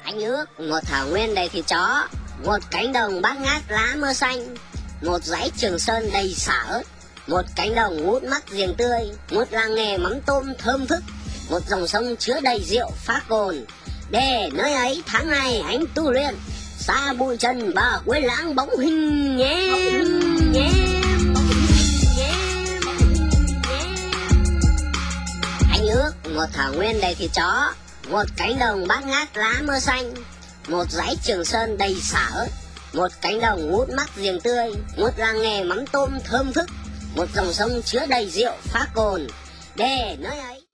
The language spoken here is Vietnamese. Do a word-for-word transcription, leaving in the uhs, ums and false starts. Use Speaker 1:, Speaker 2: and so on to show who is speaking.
Speaker 1: Anh ước một thảo nguyên đầy thịt chó, một cánh đồng bát ngát lá mơ xanh, một dãy Trường Sơn đầy xả ớt, một cánh đồng ngút mắt giềng tươi, một làng nghề mắm tôm thơm phức, một dòng sông chứa đầy rượu phá cồn. Để nơi ấy tháng ngày anh tu luyện, xa bụi trần và quên lãng bóng hình nhé. nhé. Anh ước một thảo nguyên đầy thịt chó, một cánh đồng bát ngát lá mơ xanh, một dãy Trường Sơn đầy xả ớt, một cánh đồng ngút mắt giềng tươi, một làng nghề mắm tôm thơm phức, một dòng sông chứa đầy rượu phá cồn. Để nơi ấy